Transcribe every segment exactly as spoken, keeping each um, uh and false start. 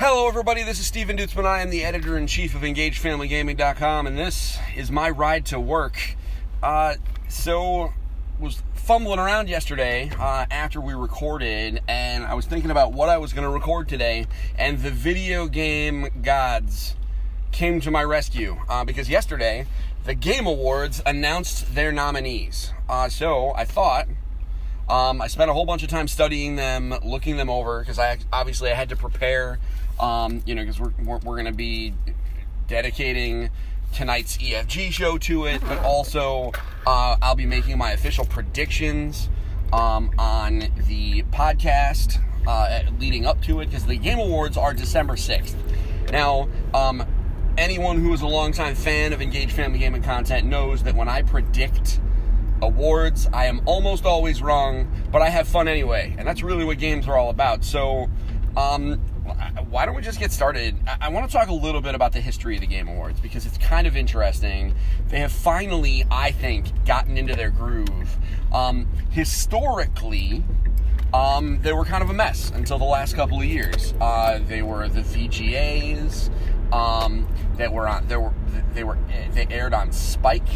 Hello everybody, this is Steven Dutzman. I am the editor-in-chief of Engage Family Gaming dot com, and this is my ride to work. Uh, so, was fumbling around yesterday uh, after we recorded, and I was thinking about what I was going to record today, and the video game gods came to my rescue, uh, because yesterday, the Game Awards announced their nominees. Uh, so, I thought... Um, I spent a whole bunch of time studying them, looking them over, because I obviously I had to prepare, um, you know, because we're, we're, we're going to be dedicating tonight's E F G show to it, but also uh, I'll be making my official predictions um, on the podcast uh, leading up to it, because the Game Awards are December sixth. Now, um, anyone who is a longtime fan of Engage Family Gaming content knows that when I predict awards, I am almost always wrong, but I have fun anyway, and that's really what games are all about. So, um, why don't we just get started? I, I want to talk a little bit about the history of the Game Awards, because it's kind of interesting. They have finally, I think, gotten into their groove. Um, historically, um, they were kind of a mess until the last couple of years. Uh, they were the V G As, um, that were on, they were, they were, they aired on Spike.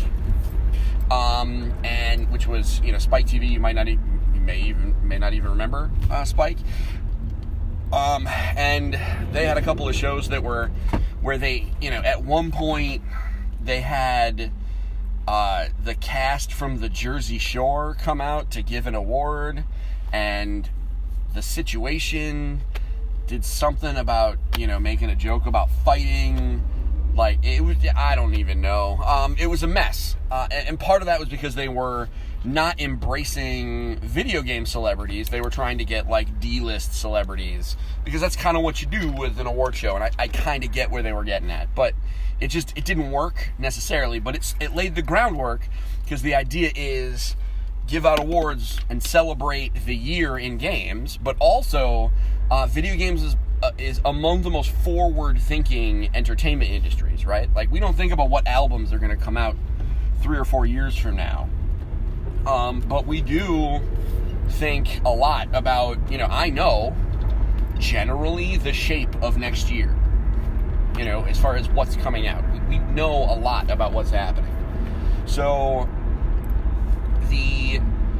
Um, and which was, you know, Spike T V. You might not even, you may even, may not even remember uh, Spike. Um, and they had a couple of shows that were where they, you know, at one point they had uh, the cast from the Jersey Shore come out to give an award, and the Situation did something about, you know, making a joke about fighting. Like, it was, I don't even know. Um, it was a mess. Uh, and, and part of that was because they were not embracing video game celebrities. They were trying to get, like, D-list celebrities. Because that's kind of what you do with an award show. And I, I kind of get where they were getting at. But it just, it didn't work necessarily. But it's, it laid the groundwork, because the idea is give out awards and celebrate the year in games. But also, uh, video games is... Uh, is among the most forward-thinking entertainment industries, right? Like, we don't think about what albums are going to come out three or four years from now. Um, but we do think a lot about, you know, I know generally the shape of next year, you know, as far as what's coming out. We, we know a lot about what's happening. So, the...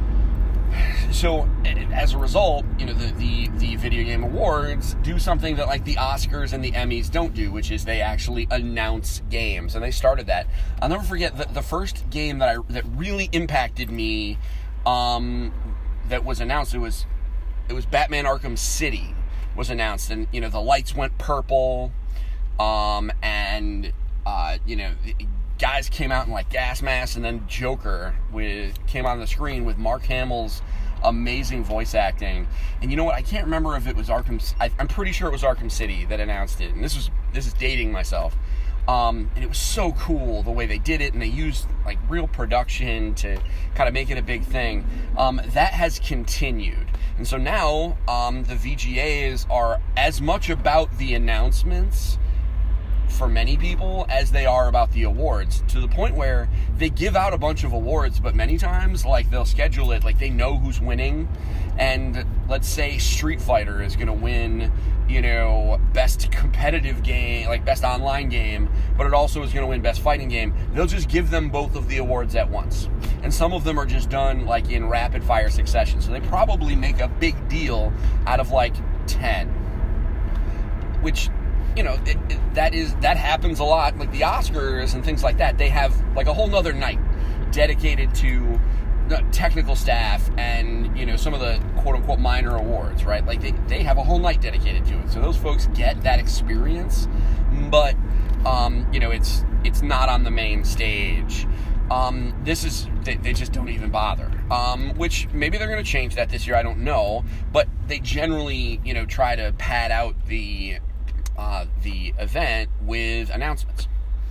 So, as a result, you know, the, the, the video game awards do something that, like, the Oscars and the Emmys don't do, which is they actually announce games, and they started that. I'll never forget the, the first game that I that really impacted me, um, that was announced. It was it was Batman Arkham City was announced, and, you know, the lights went purple, um, and uh, you know. Guys came out in, like, gas masks, and then Joker with came on the screen with Mark Hamill's amazing voice acting. And you know what? I can't remember if it was Arkham... I, I'm pretty sure it was Arkham City that announced it. And this was this is dating myself. Um, and it was so cool the way they did it, and they used, like, real production to kind of make it a big thing. Um, that has continued. And so now um, the V G As are as much about the announcements for many people as they are about the awards, to the point where they give out a bunch of awards, but many times, like, they'll schedule it, like, they know who's winning, and let's say Street Fighter is going to win, you know, best competitive game, like, best online game, but it also is going to win best fighting game. They'll just give them both of the awards at once, and some of them are just done, like, in rapid fire succession, so they probably make a big deal out of, like, ten, which, you know, it, it, that is that happens a lot. Like the Oscars and things like that, they have, like, a whole nother night dedicated to the technical staff and, you know, some of the quote-unquote minor awards, right? Like, they, they have a whole night dedicated to it. So those folks get that experience, but, um, you know, it's it's not on the main stage. Um, this is, they, they just don't even bother. Um, which, maybe they're going to change that this year, I don't know. But they generally, you know, try to pad out the... Uh, the event with announcements.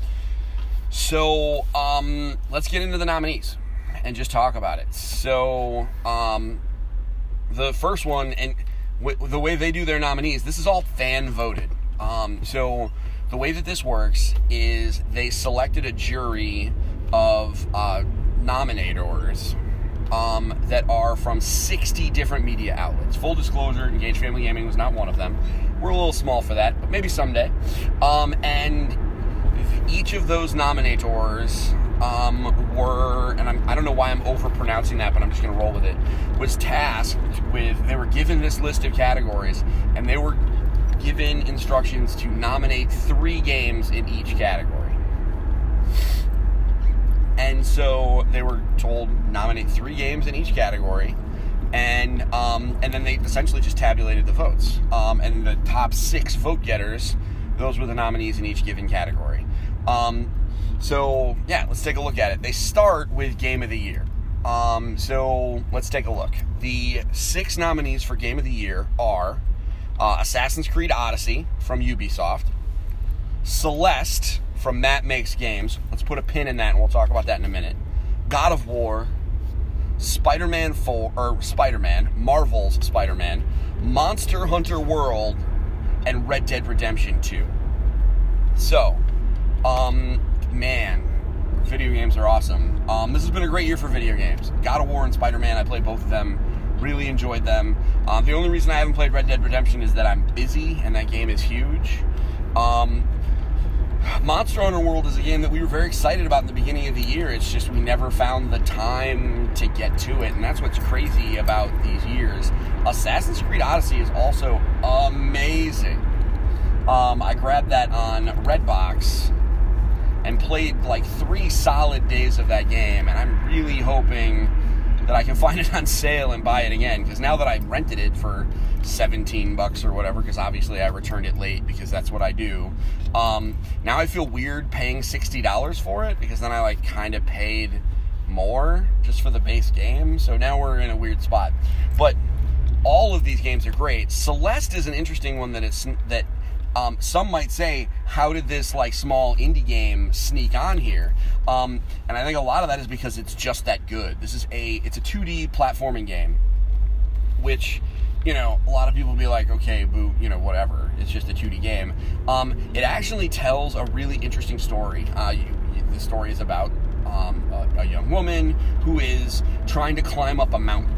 So, um, let's get into the nominees and just talk about it. So, um, the first one, and w- the way they do their nominees, this is all fan voted. Um, so, the way that this works is they selected a jury of uh, nominators um, that are from sixty different media outlets. Full disclosure, Engage Family Gaming was not one of them. We're a little small for that, but maybe someday. Um, and each of those nominators um, were, and I'm, I don't know why I'm overpronouncing that, but I'm just going to roll with it, was tasked with, they were given this list of categories, and they were given instructions to nominate three games in each category. And so they were told nominate three games in each category, and um, and then they essentially just tabulated the votes. Um, and the top six vote getters, those were the nominees in each given category. Um, so yeah, let's take a look at it. They start with Game of the Year. Um, so let's take a look. The six nominees for Game of the Year are uh, Assassin's Creed Odyssey from Ubisoft, Celeste from Matt Makes Games. Let's put a pin in that, and we'll talk about that in a minute. God of War, Spider-Man four, or Spider-Man, Marvel's Spider-Man, Monster Hunter World, and Red Dead Redemption two. So, um, man, video games are awesome. Um, this has been a great year for video games. God of War and Spider-Man, I played both of them. Really enjoyed them. Um, the only reason I haven't played Red Dead Redemption is that I'm busy, and that game is huge. Um... Monster Hunter World is a game that we were very excited about in the beginning of the year. It's just we never found the time to get to it, and that's what's crazy about these years. Assassin's Creed Odyssey is also amazing. Um, I grabbed that on Redbox and played like three solid days of that game, and I'm really hoping that I can find it on sale and buy it again, because now that I rented it for seventeen bucks or whatever, because obviously I returned it late because that's what I do. Um, now I feel weird paying sixty dollars for it, because then I like kind of paid more just for the base game. So now we're in a weird spot. But all of these games are great. Celeste is an interesting one that it's that um, some might say, how did this like small indie game sneak on here? Um, and I think a lot of that is because it's just that good. This is a it's a two D platforming game, which, you know, a lot of people will be like, okay, boo, you know, whatever. It's just a two D game. Um, it actually tells a really interesting story. Uh, you, you, the story is about um, a, a young woman who is trying to climb up a mountain.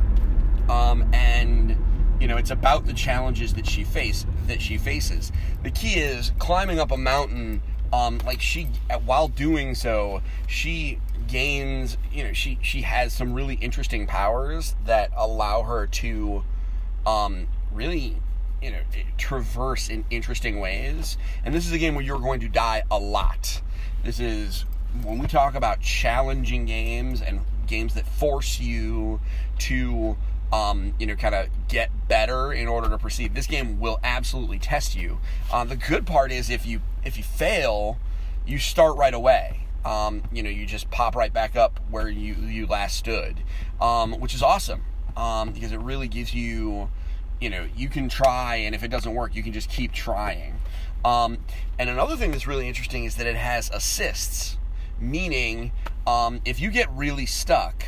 Um, and, you know, it's about the challenges that she face that she faces. The key is climbing up a mountain. Um, like she, while doing so, she gains, you know, she she has some really interesting powers that allow her to Um, really, you know, traverse in interesting ways. And this is a game where you're going to die a lot. This is, when we talk about challenging games and games that force you to, um, you know, kind of get better in order to proceed, this game will absolutely test you. Uh, the good part is if you if you fail, you start right away. Um, you know, you just pop right back up where you, you last stood, um, which is awesome. Um, because it really gives you, you know, you can try, and if it doesn't work, you can just keep trying. Um, and another thing that's really interesting is that it has assists, meaning um, if you get really stuck,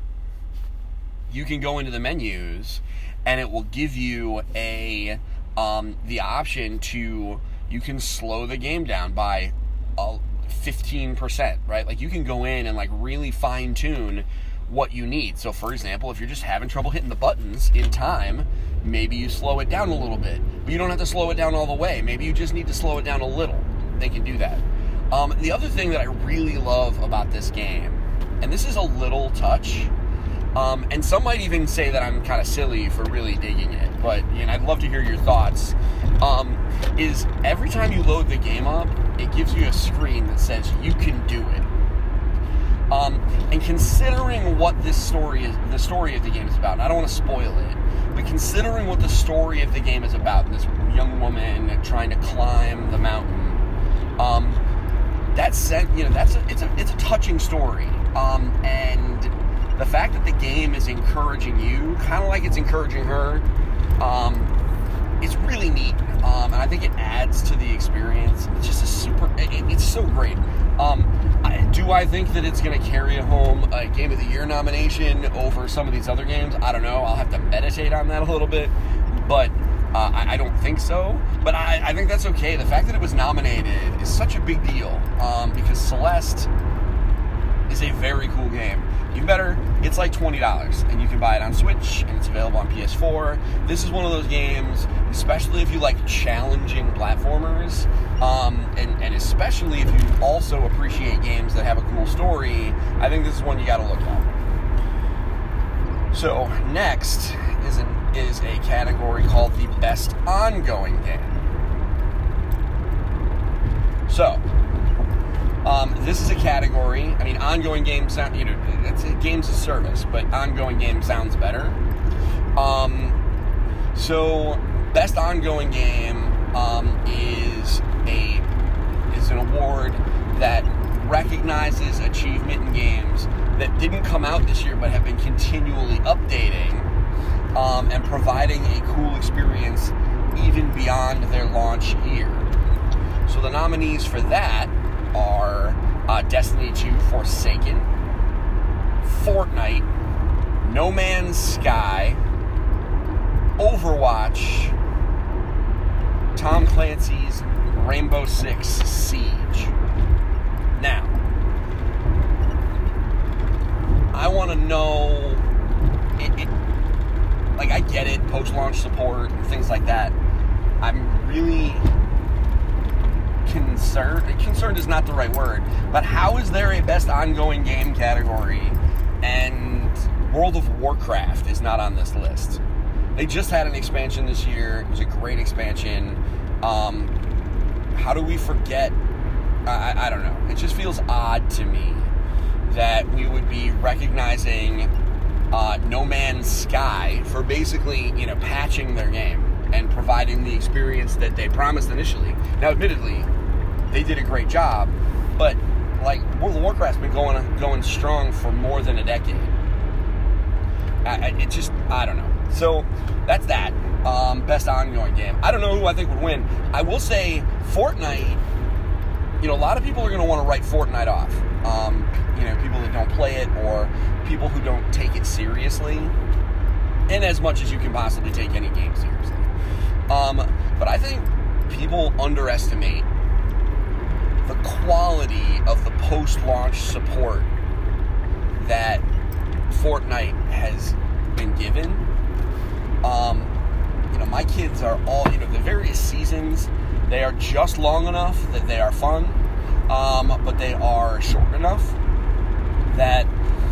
you can go into the menus, and it will give you a um, the option to, you can slow the game down by uh, fifteen percent, right? Like, you can go in and like really fine tune what you need. So for example, if you're just having trouble hitting the buttons in time, maybe you slow it down a little bit, but you don't have to slow it down all the way. Maybe you just need to slow it down a little. They can do that. Um, the other thing that I really love about this game, and this is a little touch, um, and some might even say that I'm kind of silly for really digging it, but you know, I'd love to hear your thoughts, um, is every time you load the game up, it gives you a screen that says you can do it. Um, and considering what this story is, the story of the game is about, and I don't want to spoil it, but considering what the story of the game is about, this young woman trying to climb the mountain, um, that's, you know, that's a, it's a it's a touching story, um, and the fact that the game is encouraging you, kind of like it's encouraging her, um, it's really neat, um, and I think it adds to the experience. It's just a super, it, it's so great. Um, I, do I think that it's going to carry home a Game of the Year nomination over some of these other games? I don't know. I'll have to meditate on that a little bit, but uh, I, I don't think so. But I, I think that's okay. The fact that it was nominated is such a big deal, um, because Celeste is a very cool game. Even better, it's like twenty dollars, and you can buy it on Switch, and it's available on P S four. This is one of those games, especially if you like challenging platformers, um, and, and especially if you also appreciate games that have a cool story, I think this is one you gotta look at. So, next is, an, is a category called the Best Ongoing Game. So, Um, this is a category, I mean, ongoing games sound, you know, it's a games as service, but ongoing game sounds better. Um, so, best ongoing game, um, is a, is an award that recognizes achievement in games that didn't come out this year, but have been continually updating, um, and providing a cool experience even beyond their launch year. So the nominees for that are uh, Destiny two Forsaken, Fortnite, No Man's Sky, Overwatch, Tom Clancy's Rainbow Six Siege. Now, I want to know, it, it, like I get it, post-launch support and things like that. I'm really concerned, concerned is not the right word, but how is there a best ongoing game category and World of Warcraft is not on this list? They just had an expansion this year. It was a great expansion. Um, how do we forget? I, I don't know. It just feels odd to me that we would be recognizing uh, No Man's Sky for basically, you know, patching their game and providing the experience that they promised initially. Now, admittedly, they did a great job, but like World of Warcraft's been going going strong for more than a decade. I, it just, I don't know. So that's that. Um, best ongoing game. I don't know who I think would win. I will say Fortnite. You know, a lot of people are going to want to write Fortnite off. Um, you know, people that don't play it or people who don't take it seriously, in as much as you can possibly take any game seriously. Um, but I think people underestimate the quality of the post-launch support that Fortnite has been given. Um, you know, my kids are all, you know, the various seasons, they are just long enough that they are fun, um, but they are short enough that,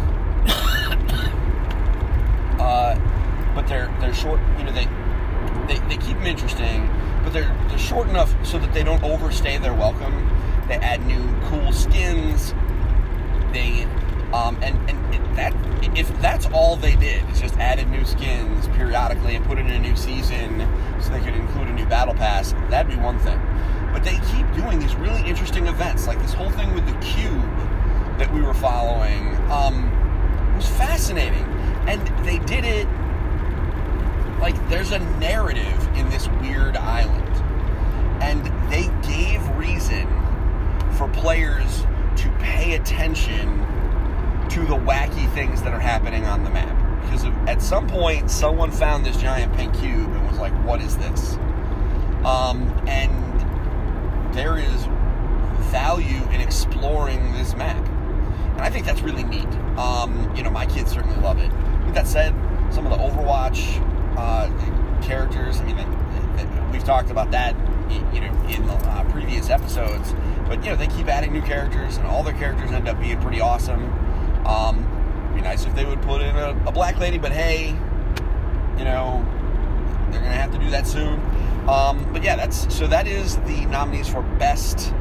uh, but they're, they're short, you know, they, they, they keep them interesting, but they're, they're short enough so that they don't overstay their welcome. They add new cool skins. They, um, and, and that, if that's all they did, is just added new skins periodically and put it in a new season so they could include a new battle pass, that'd be one thing. But they keep doing these really interesting events, like this whole thing with the cube that we were following, um, was fascinating. And they did it, like, there's a narrative in this weird island. And they gave reason for players to pay attention to the wacky things that are happening on the map. Because at some point, someone found this giant pink cube and was like, what is this? Um, and there is value in exploring this map. And I think that's really neat. Um, you know, my kids certainly love it. With that said, some of the Overwatch uh, characters, I mean, they, they, we've talked about that, you know, in the uh, previous episodes. But, you know, they keep adding new characters, and all their characters end up being pretty awesome. Um, it'd be nice if they would put in a, a black lady, but hey, you know, they're going to have to do that soon. Um, but yeah, that's, so that is the nominees for Best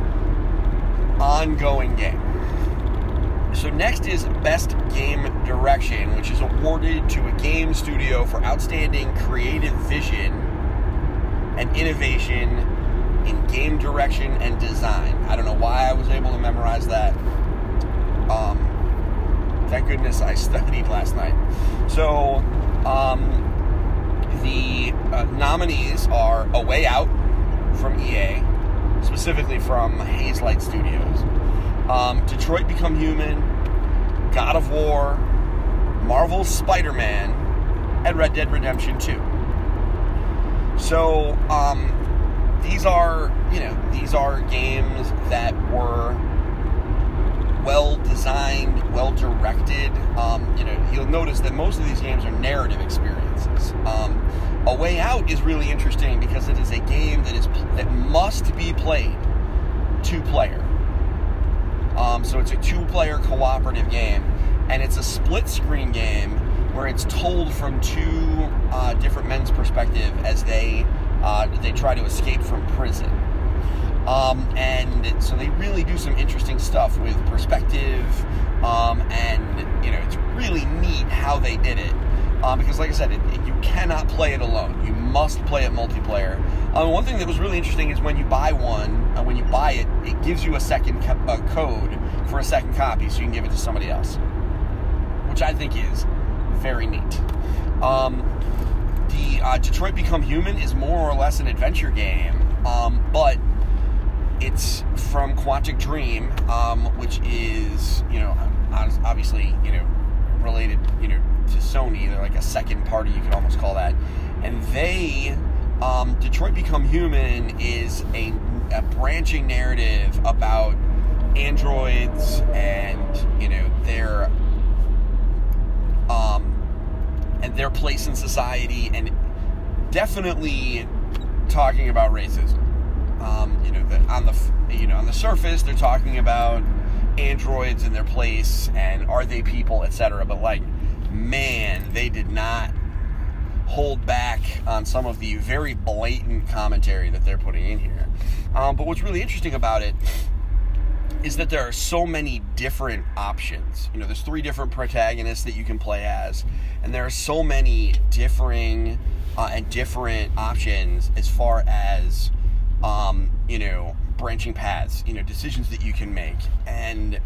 Ongoing Game. So next is Best Game Direction, which is awarded to a game studio for outstanding creative vision and innovation in game direction and design. I don't know why I was able to memorize that. Um, thank goodness I studied last night. So, um, the uh, nominees are A Way Out from E A, specifically from Hazelight Studios, um, Detroit Become Human, God of War, Marvel's Spider-Man, and Red Dead Redemption two. So, um, these are, you know, these are games that were well-designed, well-directed. Um, you know, you'll notice that most of these games are narrative experiences. Um, A Way Out is really interesting because it is a game that is that must be played two-player. Um, so it's a two-player cooperative game, and it's a split-screen game where it's told from two uh, different men's perspective as they uh, they try to escape from prison. Um, and so they really do some interesting stuff with perspective, um, and, you know, it's really neat how they did it. Um, because, like I said, it, it, you cannot play it alone. You must play it multiplayer. Um, one thing that was really interesting is when you buy one, uh, when you buy it, it gives you a second co- uh, code for a second copy so you can give it to somebody else, which I think is very neat. Um, the uh, Detroit Become Human is more or less an adventure game, um, but it's from Quantic Dream, um, which is, you know, obviously, you know, related, you know, to Sony. They're like a second party, you could almost call that. And they, um, Detroit Become Human is a, a branching narrative about androids and, you know, their, um, and their place in society, and definitely talking about racism. Um, you know, the, on the you know on the surface, they're talking about androids and their place and are they people, et cetera. But like, man, they did not hold back on some of the very blatant commentary that they're putting in here. Um, but what's really interesting about it is that there are so many different options. You know, there's three different protagonists that you can play as, and there are so many differing uh, and different options as far as Um, you know, branching paths, you know, decisions that you can make, and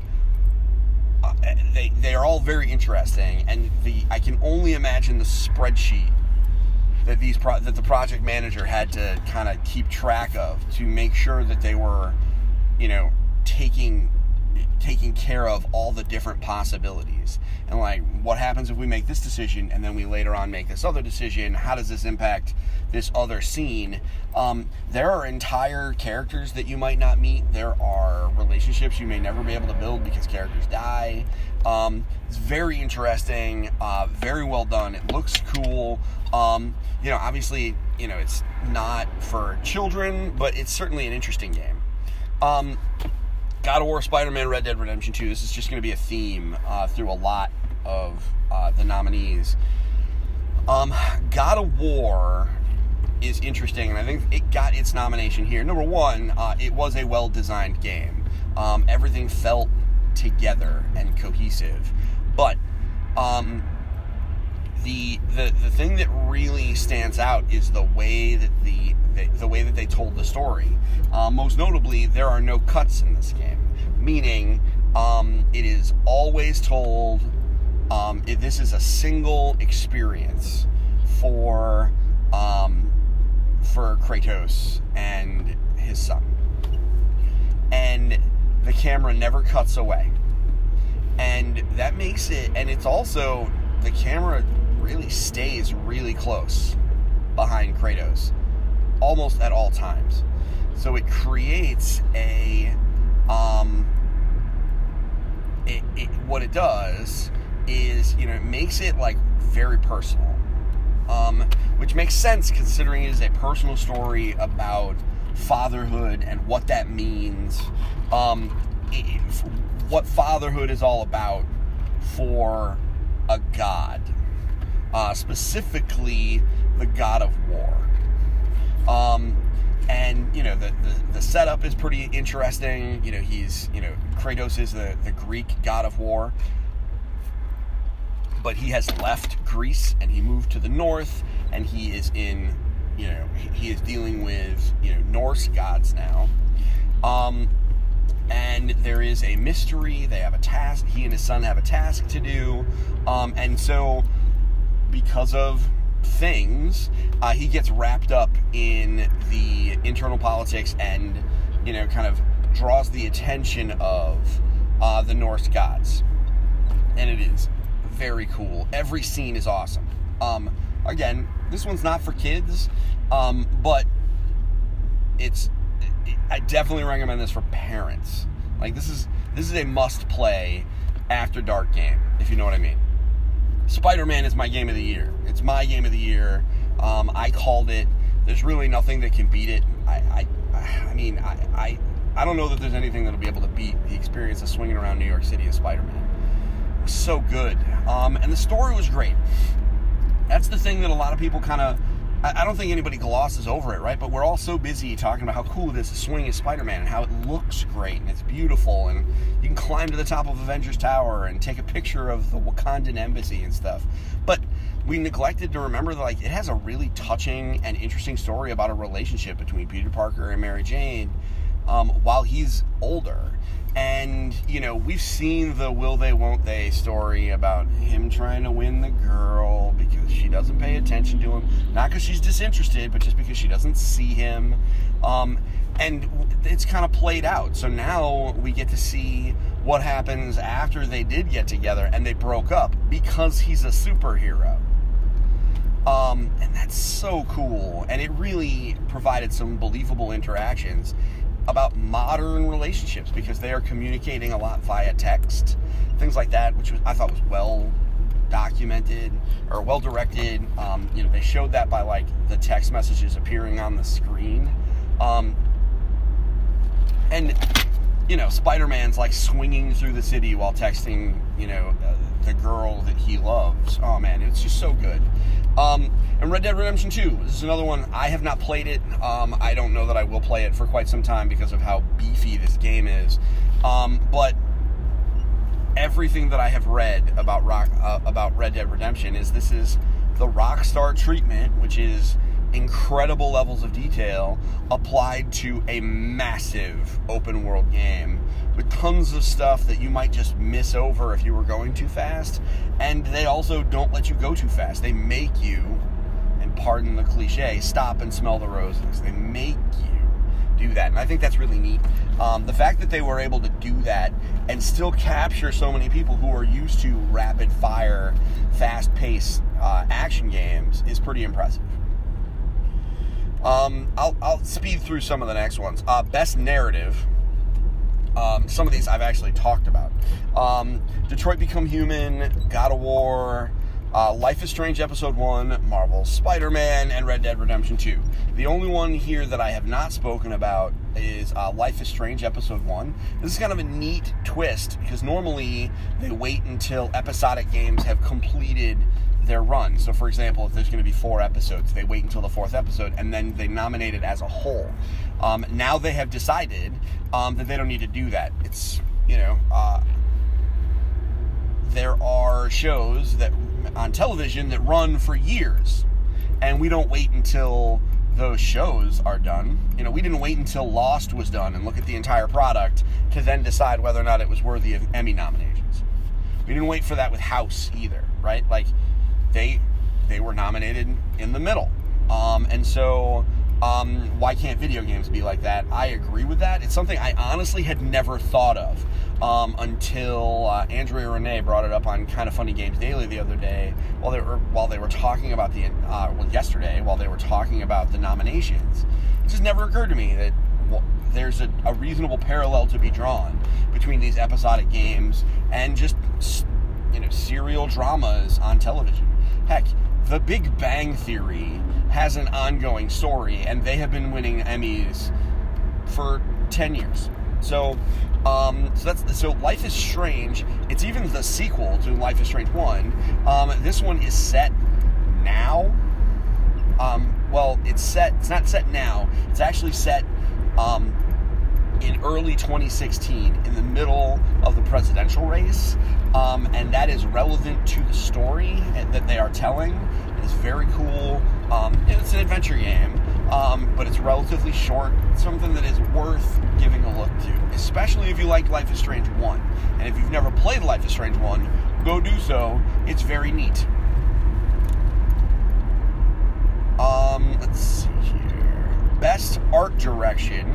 uh, they they are all very interesting. And the I can only imagine the spreadsheet that these pro- that the project manager had to kind of keep track of to make sure that they were, you know, taking taking care of all the different possibilities. And like, what happens if we make this decision and then we later on make this other decision? How does this impact this other scene? Um, there are entire characters that you might not meet. There are relationships you may never be able to build because characters die. Um, it's very interesting, uh, very well done. It looks cool. Um, you know, obviously, you know, it's not for children, but it's certainly an interesting game. Um, God of War, Spider-Man, Red Dead Redemption two. This is just going to be a theme uh, through a lot of uh, the nominees. Um, God of War is interesting, and I think it got its nomination here. Number one, uh, it was a well-designed game. Um, everything felt together and cohesive. But um, the the the thing that really stands out is the way that the the, the way that they told the story. Uh, most notably, there are no cuts in this game, meaning um, it is always told. Um, it, this is a single experience for um, for Kratos and his son, and the camera never cuts away, and that makes it. And it's also, the camera really stays really close behind Kratos, almost at all times. So it creates a, um, it, it, what it does is, you know, it makes it, like, very personal, um, which makes sense considering it is a personal story about fatherhood and what that means, um, it, what fatherhood is all about for a god, uh, specifically the god of war. Um, and, you know, the, the, the setup is pretty interesting. You know, he's, you know, Kratos is the, the Greek god of war, but he has left Greece and he moved to the north, and he is in, you know, he is dealing with, you know, Norse gods now. Um, and there is a mystery. They have a task. He and his son have a task to do. Um, and so, because of things, uh, he gets wrapped up in the internal politics and, you know, kind of draws the attention of uh, the Norse gods. And it is very cool. Every scene is awesome. Um, again, this one's not for kids, um, but it's, I definitely recommend this for parents. Like, this is This is a must-play after dark game, if you know what I mean. Spider-Man is my game of the year. It's my game of the year. Um, I called it. There's really nothing that can beat it. I, I, I mean, I, I, I don't know that there's anything that'll be able to beat the experience of swinging around New York City as Spider-Man. It was so good, um, and the story was great. That's the thing that a lot of people kind of. I don't think anybody glosses over it, right? But we're all so busy talking about how cool it is to swing as Spider-Man and how it looks great and it's beautiful and you can climb to the top of Avengers Tower and take a picture of the Wakandan embassy and stuff. But we neglected to remember that, like, it has a really touching and interesting story about a relationship between Peter Parker and Mary Jane um, while he's older. And, you know, we've seen the will they, won't they story about him trying to win the girl because she doesn't pay attention to him. Not because she's disinterested, but just because she doesn't see him. Um, and it's kind of played out. So now we get to see what happens after they did get together and they broke up because he's a superhero. Um, and that's so cool. And it really provided some believable interactions about modern relationships because they are communicating a lot via text, things like that, which was, I thought was well documented or well directed. Um, you know, they showed that by like the text messages appearing on the screen, um, and you know, Spider-Man's like swinging through the city while texting, you know, uh, the girl that he loves. Oh man, it's just so good. Um, and Red Dead Redemption two, this is another one. I have not played it. Um, I don't know that I will play it for quite some time because of how beefy this game is. Um, but everything that I have read about Rock, uh, about Red Dead Redemption is this is the Rockstar treatment, which is incredible levels of detail applied to a massive open world game with tons of stuff that you might just miss over if you were going too fast. And they also don't let you go too fast. They make you, and pardon the cliche, stop and smell the roses. They make you do that. And I think that's really neat. Um, the fact that they were able to do that and still capture so many people who are used to rapid fire, fast paced uh, action games is pretty impressive. Um, I'll, I'll speed through some of the next ones. Uh, best narrative. Um, some of these I've actually talked about. Um, Detroit Become Human, God of War, uh, Life is Strange Episode one, Marvel's Spider-Man, and Red Dead Redemption two. The only one here that I have not spoken about is uh, Life is Strange Episode one. This is kind of a neat twist because normally they wait until episodic games have completed their run. So, for example, if there's going to be four episodes, they wait until the fourth episode and then they nominate it as a whole. Um, now they have decided um, that they don't need to do that. It's, you know, uh, there are shows that on television that run for years, and we don't wait until those shows are done. You know, we didn't wait until Lost was done and look at the entire product to then decide whether or not it was worthy of Emmy nominations. We didn't wait for that with House either, right? Like, they they were nominated in the middle. Um, and so, um, why can't video games be like that? I agree with that. It's something I honestly had never thought of um, until uh, Andrea Renee brought it up on Kind of Funny Games Daily the other day while they were while they were talking about the uh, well yesterday while they were talking about the nominations. It just never occurred to me that well, there's a, a reasonable parallel to be drawn between these episodic games and just, you know, serial dramas on television. Heck, The Big Bang Theory has an ongoing story, and they have been winning Emmys for ten years. So, um, so that's so. Life is Strange. It's even the sequel to Life is Strange one. Um, this one is set now. Um, well, it's set. It's not set now. It's actually set um, in early twenty sixteen, in the middle of the presidential race. Um, and that is relevant to the story that they are telling. It is very cool. Um, it's an adventure game, um, but it's relatively short. It's something that is worth giving a look to, especially if you like Life is Strange one. And if you've never played Life is Strange one, go do so. It's very neat. Um, let's see here. Best art direction.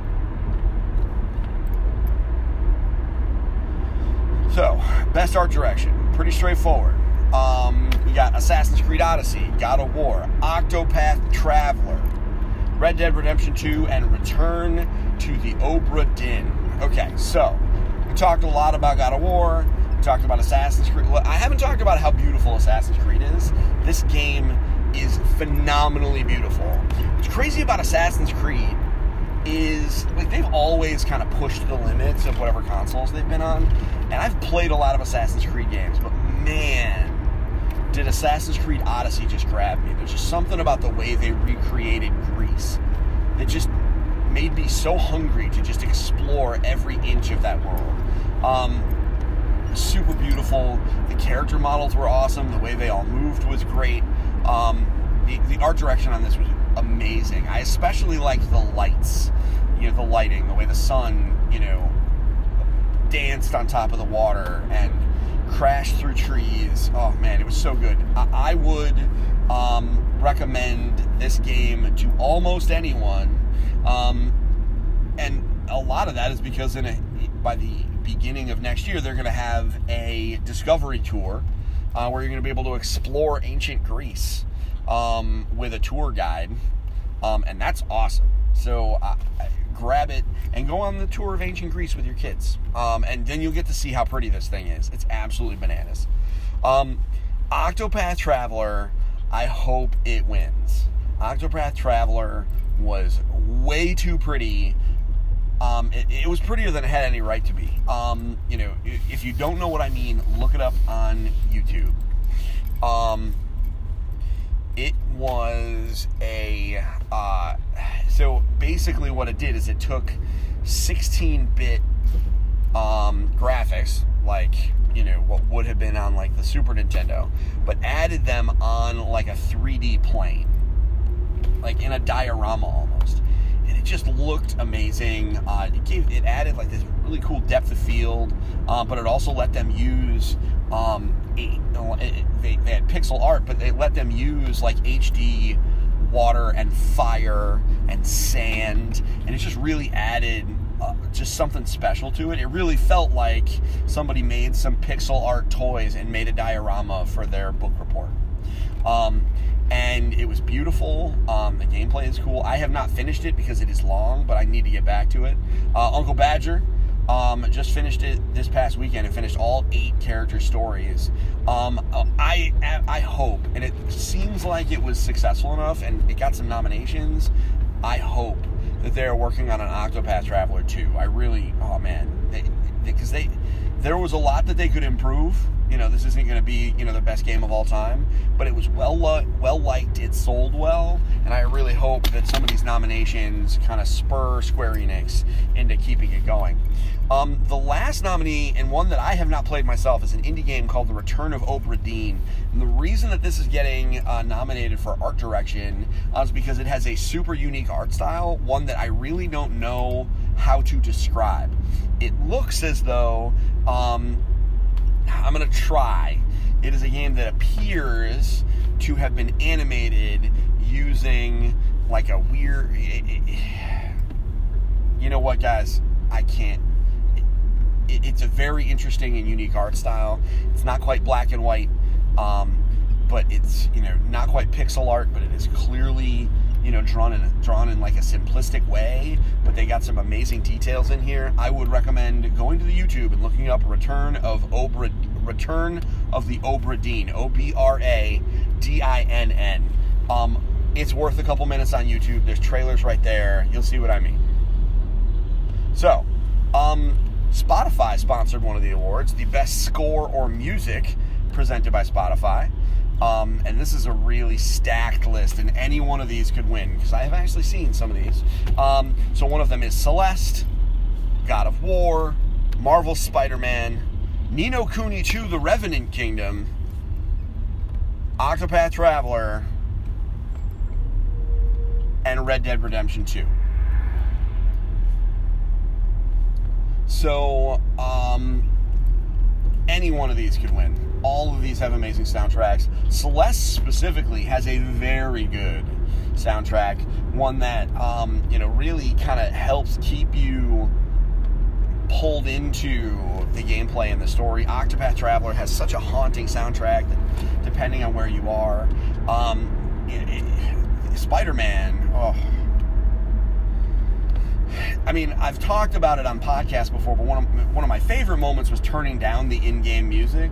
So, best art direction, pretty straightforward. Um, we got Assassin's Creed Odyssey, God of War, Octopath Traveler, Red Dead Redemption two, and Return to the Obra Dinn. Okay, so, we talked a lot about God of War. We talked about Assassin's Creed. Well, I haven't talked about how beautiful Assassin's Creed is. This game is phenomenally beautiful. What's crazy about Assassin's Creed is, like, they've always kind of pushed the limits of whatever consoles they've been on. And I've played a lot of Assassin's Creed games, but man, did Assassin's Creed Odyssey just grab me. There's just something about the way they recreated Greece that just made me so hungry to just explore every inch of that world. Um, super beautiful. The character models were awesome. The way they all moved was great. Um, the, the art direction on this was amazing. I especially liked the lights, you know, the lighting, the way the sun, you know, danced on top of the water and crashed through trees. Oh man, it was so good. I, I would um, recommend this game to almost anyone, um, and a lot of that is because in a, by the beginning of next year they're going to have a discovery tour uh, where you're going to be able to explore ancient Greece um, with a tour guide, um, and that's awesome. So uh, grab it and go on the tour of ancient Greece with your kids, um, and then you'll get to see how pretty this thing is. It's absolutely bananas. Um, Octopath Traveler, I hope it wins. Octopath Traveler was way too pretty. Um, it, it was prettier than it had any right to be. Um, you know, if you don't know what I mean, look it up on YouTube. Um, it was a, uh, so basically what it did is it took sixteen-bit um, graphics, like, you know, what would have been on, like, the Super Nintendo, but added them on, like, a three D plane, like in a diorama almost. And it just looked amazing. Uh, it gave, it added, like, this really cool depth of field, uh, but it also let them use, um, a, it, they, they had pixel art, but they let them use, like, H D water and fire and sand, and it just really added uh, just something special to it. It really felt like somebody made some pixel art toys and made a diorama for their book report. Um, and it was beautiful. Um, the gameplay is cool. I have not finished it because it is long, but I need to get back to it. Uh, Uncle Badger, um, just finished it this past weekend and finished all eight character stories. Um, I I hope, and it seems like it was successful enough, and it got some nominations. I hope that they're working on an Octopath Traveler two. I really, oh man, because they, they, there was a lot that they could improve. You know, this isn't going to be, you know, the best game of all time, but it was well well liked. It sold well, and I really hope that some of these nominations kind of spur Square Enix into keeping it going. Um, the last nominee, and one that I have not played myself, is an indie game called The Return of Obra Dinn. And the reason that this is getting uh, nominated for art direction uh, is because it has a super unique art style, one that I really don't know how to describe. It looks as though, um, I'm going to try. It is a game that appears to have been animated using like a weird... You know what, guys? I can't... It, it's a very interesting and unique art style. It's not quite black and white, um, but it's, you know, not quite pixel art, but it is clearly, you know, drawn in drawn in like a simplistic way, but they got some amazing details in here. I would recommend going to the YouTube and looking up Return of Obra Return of the Obra Dinn, O B R A D I N N. Um, it's worth a couple minutes on YouTube. There's trailers right there. You'll see what I mean. So, um, Spotify sponsored one of the awards, the best score or music presented by Spotify. Um, and this is a really stacked list, and any one of these could win, because I have actually seen some of these. Um, so one of them is Celeste, God of War, Marvel's Spider-Man, Ni no Kuni two, The Revenant Kingdom, Octopath Traveler, and Red Dead Redemption two. So, um, any one of these could win. All of these have amazing soundtracks. Celeste specifically has a very good soundtrack, one that, um, you know, really kind of helps keep you pulled into the gameplay and the story. Octopath Traveler has such a haunting soundtrack that, depending on where you are, um, it, it, Spider-Man, oh, I mean, I've talked about it on podcasts before, but one of, one of my favorite moments was turning down the in-game music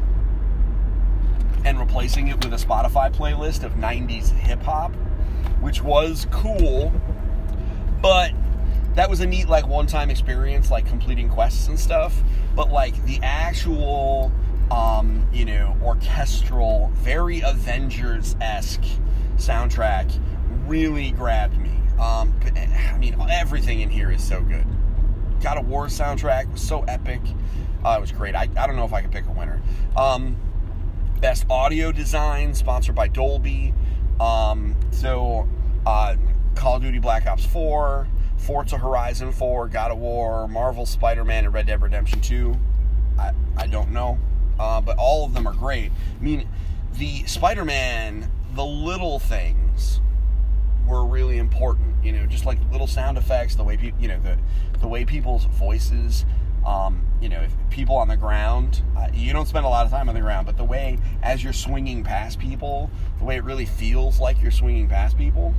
and replacing it with a Spotify playlist of nineties hip-hop, which was cool, but that was a neat, like, one-time experience, like, completing quests and stuff, but, like, the actual, um, you know, orchestral, very Avengers-esque soundtrack really grabbed me. Um, I mean, everything in here is so good. God of War soundtrack was so epic. Uh, it was great. I, I don't know if I can pick a winner. Um, best audio design, sponsored by Dolby. Um, so, uh, Call of Duty Black Ops four, Forza Horizon four, God of War, Marvel Spider-Man, and Red Dead Redemption two. I, I don't know. Uh, but all of them are great. I mean, the Spider-Man, the little things were really important, you know, just like little sound effects, the way people, you know, the the way people's voices, um, you know, if people on the ground, uh, you don't spend a lot of time on the ground, but the way as you're swinging past people, the way it really feels like you're swinging past people,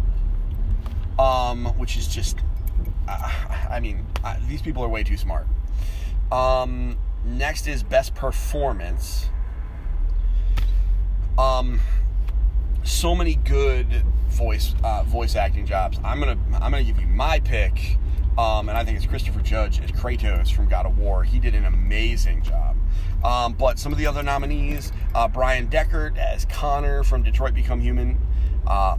um, which is just, uh, I mean, uh, these people are way too smart. Um, next is best performance. Um, so many good voice uh, voice acting jobs. I'm gonna I'm gonna give you my pick, um, and I think it's Christopher Judge as Kratos from God of War. He did an amazing job. Um, but some of the other nominees: uh, Brian Deckard as Connor from Detroit Become Human, uh,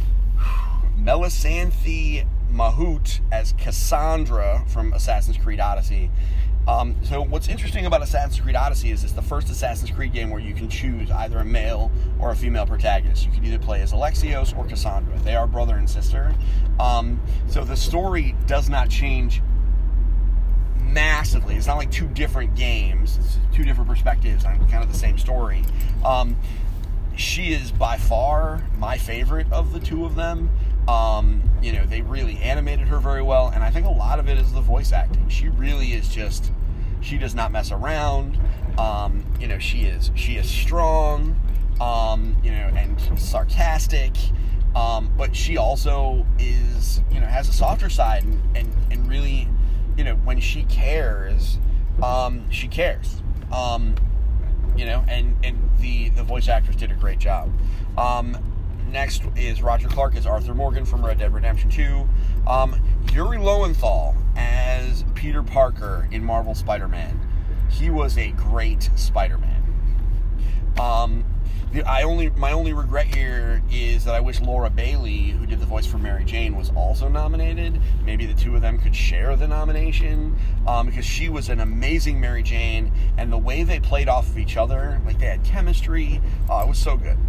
Melisanthe Mahout as Cassandra from Assassin's Creed Odyssey. Um, so what's interesting about Assassin's Creed Odyssey is it's the first Assassin's Creed game where you can choose either a male or a female protagonist. You can either play as Alexios or Cassandra. They are brother and sister. Um, so the story does not change massively. It's not like two different games. It's two different perspectives on kind of the same story. Um, she is by far my favorite of the two of them. Um, you know, they really animated her very well, and I think a lot of it is the voice acting. She really is just, she does not mess around. Um, you know, she is, she is strong, um, you know, and sarcastic, um, but she also is, you know, has a softer side, and, and, and really, you know, when she cares, um, she cares, um, you know, and, and the, the voice actress did a great job. Um, Next is Roger Clark as Arthur Morgan from Red Dead Redemption two. Um, Yuri Lowenthal as Peter Parker in Marvel Spider-Man. He was a great Spider-Man. Um, the, I only my only regret here is that I wish Laura Bailey, who did the voice for Mary Jane, was also nominated. Maybe the two of them could share the nomination, um, because she was an amazing Mary Jane, and the way they played off of each other, like they had chemistry, uh, it was so good.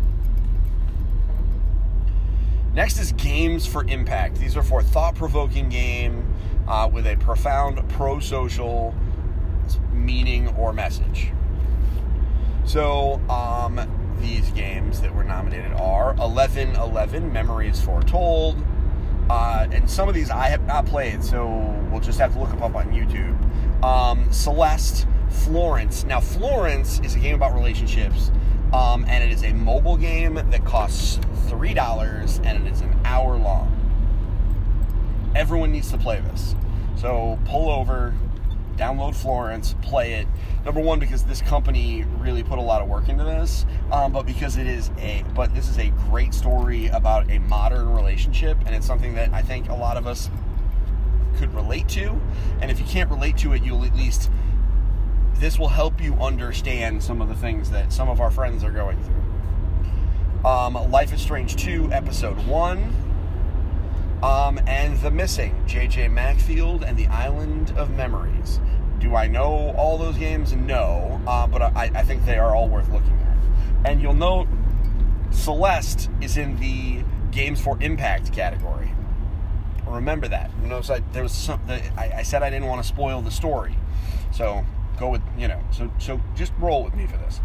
Next is Games for Impact. These are for thought-provoking game uh, with a profound pro-social meaning or message. So, um, these games that were nominated are eleven eleven, Memories Foretold, uh, and some of these I have not played, so we'll just have to look them up on YouTube. Um, Celeste, Florence. Now, Florence is a game about relationships, um, and it is a mobile game that costs three dollars, and it is an hour long. Everyone needs to play this. So pull over, download Florence, play it. Number one, because this company really put a lot of work into this, um, but because it is a, but this is a great story about a modern relationship, and it's something that I think a lot of us could relate to. And if you can't relate to it, you'll at least, this will help you understand some of the things that some of our friends are going through. Um, Life is Strange two, Episode one, um, and The Missing, J J Macfield and the Island of Memories. Do I know all those games? No, uh, but I, I think they are all worth looking at. And you'll note Celeste is in the Games for Impact category. Remember that. You know, so I, there was some, I, I said I didn't want to spoil the story, so go with, you know, so so just roll with me for this.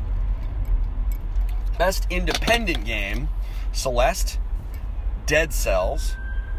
Best independent game: Celeste, Dead Cells,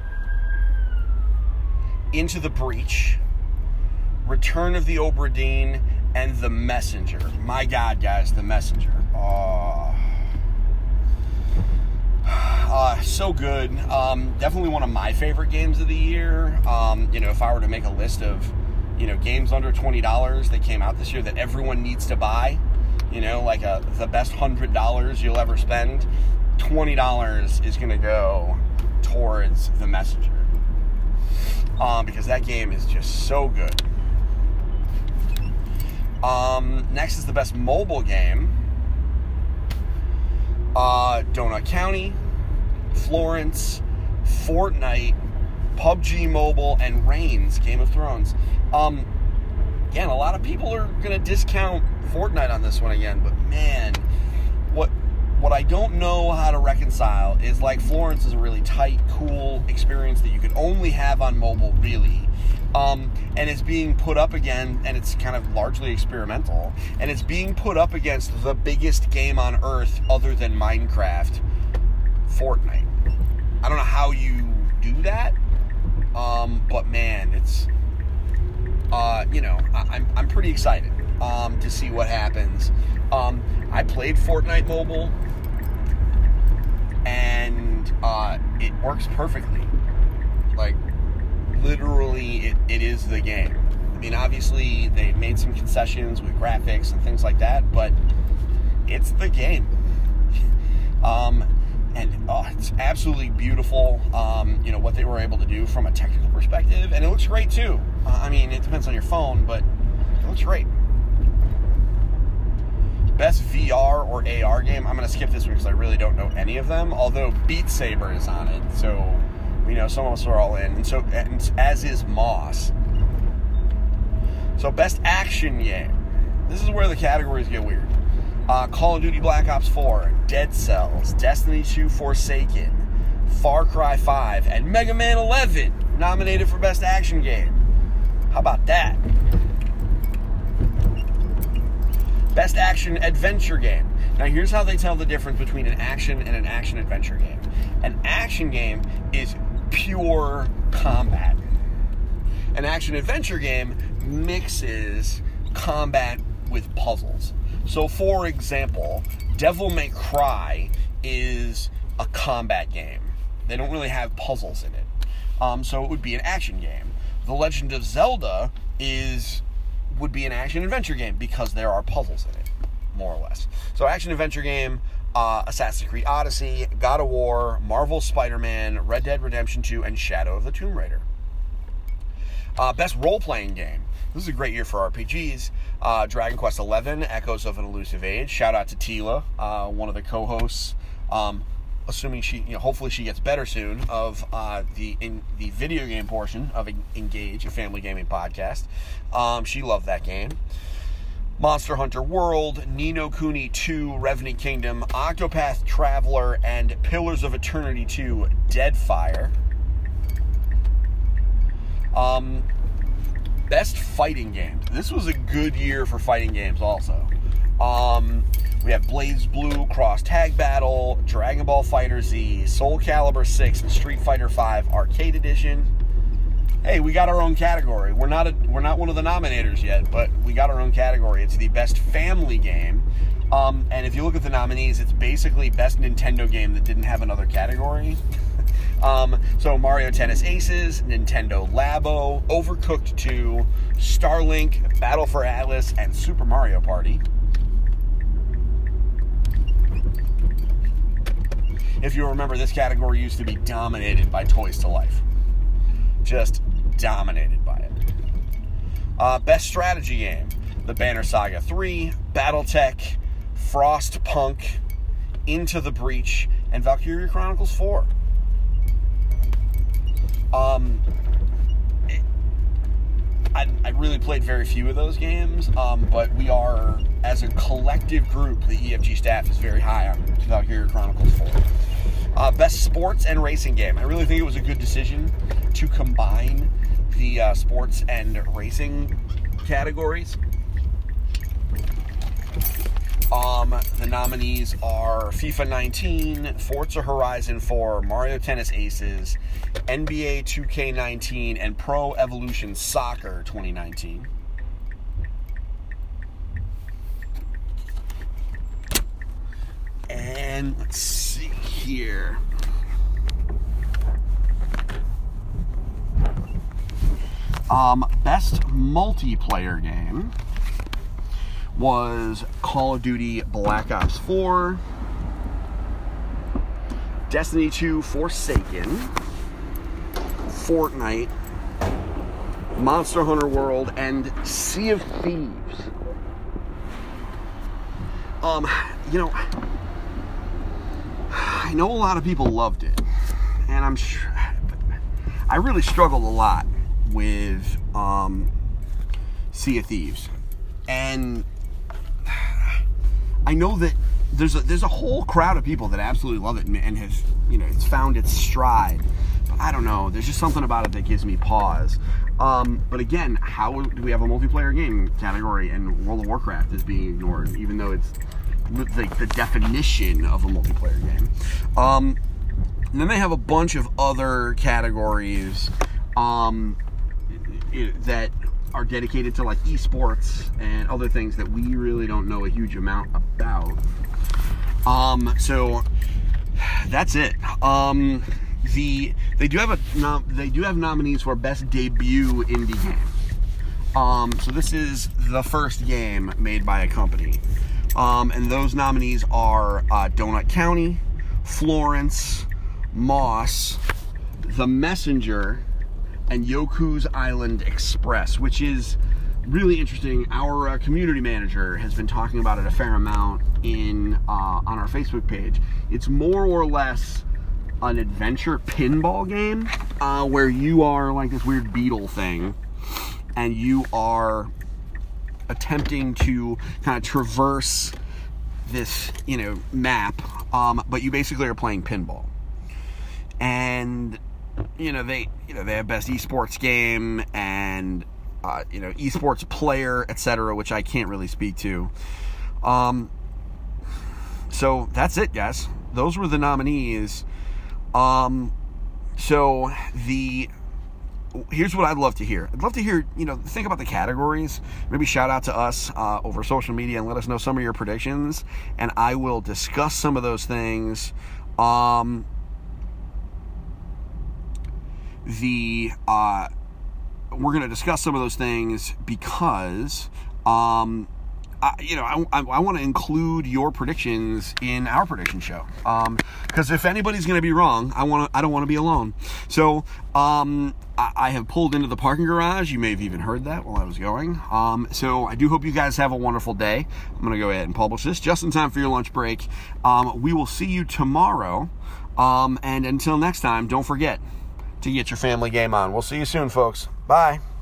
Into the Breach, Return of the Obra Dinn, and The Messenger. My God, guys, The Messenger. Oh. Uh, so good. Um, definitely one of my favorite games of the year. Um, you know, if I were to make a list of, you know, games under twenty dollars that came out this year that everyone needs to buy, you know, like a, the best one hundred dollars you'll ever spend, twenty dollars is going to go towards The Messenger. Um, because that game is just so good. Um, next is the best mobile game. Uh, Donut County, Florence, Fortnite, P U B G Mobile, and Reigns, Game of Thrones. Um, again, a lot of people are going to discount Fortnite on this one again, but man, what what I don't know how to reconcile is, like, Florence is a really tight, cool experience that you could only have on mobile, really. Um, and it's being put up again, and it's kind of largely experimental, and it's being put up against the biggest game on earth other than Minecraft, Fortnite. I don't know how you do that, um, but man, it's, uh, you know, I, I'm, I'm pretty excited um, to see what happens. Um, I played Fortnite Mobile, and uh, it works perfectly. Like, literally, it, it is the game. I mean, obviously, they made some concessions with graphics and things like that, but it's the game. um, and oh, it's absolutely beautiful, um, you know, what they were able to do from a technical perspective, and it looks great, too. Uh, I mean, it depends on your phone, but it looks great. Best V R or A R game, I'm going to skip this one because I really don't know any of them, although Beat Saber is on it, so, you know, some of us are all in, and so, and as is Moss. So, best action game. This is where the categories get weird. Uh, Call of Duty Black Ops four, Dead Cells, Destiny two Forsaken, Far Cry five, and Mega Man eleven nominated for best action game. How about that? Best action adventure game. Now, here's how they tell the difference between an action and an action adventure game. An action game is pure combat. An action adventure game mixes combat with puzzles. So, for example, Devil May Cry is a combat game. They don't really have puzzles in it. Um, so it would be an action game. The Legend of Zelda is would be an action-adventure game because there are puzzles in it, more or less. So action-adventure game, uh, Assassin's Creed Odyssey, God of War, Marvel's Spider-Man, Red Dead Redemption two, and Shadow of the Tomb Raider. Uh, best role-playing game. This is a great year for R P Gs. Uh, Dragon Quest eleven, Echoes of an Elusive Age. Shout out to Tila, uh, one of the co-hosts, um, assuming she, you know, hopefully she gets better soon, of uh, the in the video game portion of Engage, a family gaming podcast. Um, she loved that game. Monster Hunter World, Ni no Kuni two, Revenant Kingdom, Octopath Traveler, and Pillars of Eternity two, Deadfire. Um, best fighting game. This was a good year for fighting games also. Um... We have Blaze Blue, Cross Tag Battle, Dragon Ball Fighter Z, Soul Calibur six, and Street Fighter five Arcade Edition. Hey, we got our own category. We're not a, we're not one of the nominators yet, but we got our own category. It's the best family game. Um, and if you look at the nominees, it's basically best Nintendo game that didn't have another category. um, so Mario Tennis Aces, Nintendo Labo, Overcooked two, Starlink, Battle for Atlas, and Super Mario Party. If you remember, this category used to be dominated by Toys to Life. Just dominated by it. Uh, best strategy game. The Banner Saga three, Battletech, Frostpunk, Into the Breach, and Valkyria Chronicles four. Um, it, I, I really played very few of those games, um, but we are, as a collective group, the E F G staff is very high on Valkyria Chronicles four. Uh, best sports and racing game. I really think it was a good decision to combine the uh, sports and racing categories. Um, the nominees are FIFA nineteen, Forza Horizon four, Mario Tennis Aces, N B A two K nineteen, and Pro Evolution Soccer twenty nineteen. And let's see here. Um, best multiplayer game was Call of Duty Black Ops four, Destiny two Forsaken, Fortnite, Monster Hunter World, and Sea of Thieves. Um, you know, I know a lot of people loved it, and I'm sure, I really struggled a lot with um, Sea of Thieves, and I know that there's a, there's a whole crowd of people that absolutely love it and, and has, you know, it's found its stride. But I don't know, there's just something about it that gives me pause. Um, but again, how do we have a multiplayer game category and World of Warcraft is being ignored, even though it's like the definition of a multiplayer game? Um, and then they have a bunch of other categories um, that are dedicated to like esports and other things that we really don't know a huge amount about. Um, so that's it. Um, the they do have a nom, they do have nominees for best debut indie game. Um, so this is the first game made by a company, um, and those nominees are uh, Donut County, Florence, Moss, The Messenger, and Yoku's Island Express, which is really interesting. Our uh, community manager has been talking about it a fair amount in uh, on our Facebook page. It's more or less an adventure pinball game uh, where you are like this weird beetle thing, and you are attempting to kind of traverse this, you know, map, um, but you basically are playing pinball. And you know, they you know they have best esports game and uh, you know esports player, et cetera, which I can't really speak to. Um, so that's it, guys. Those were the nominees. Um, so the here's what I'd love to hear. I'd love to hear, you know, think about the categories. Maybe shout out to us uh, over social media and let us know some of your predictions, and I will discuss some of those things. Um, the uh, we're going to discuss some of those things because um, I, you know I, I, I want to include your predictions in our prediction show, because um, if anybody's going to be wrong, I want to I don't want to be alone. So um, I, I have pulled into the parking garage. You may have even heard that while I was going. Um, so I do hope you guys have a wonderful day. I'm going to go ahead and publish this just in time for your lunch break. Um, we will see you tomorrow, um, and until next time, don't forget to get your family game on. We'll see you soon, folks. Bye.